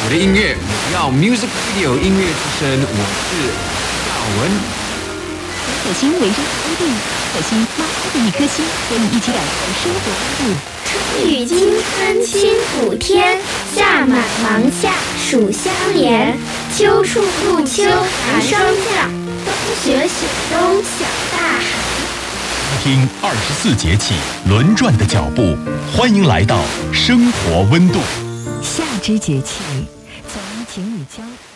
我的音乐，要 Music Video 音乐之声，我是耀文。 火星围着欧地，火星妈妈的一颗心，和你一起感受生活温度。 春雨惊春清补天，夏满芒夏暑相连，秋处入秋寒霜降，冬雪雪冬小大寒。 听24节气轮转的脚步，欢迎来到生活温度。 夏之节气，从晴雨交。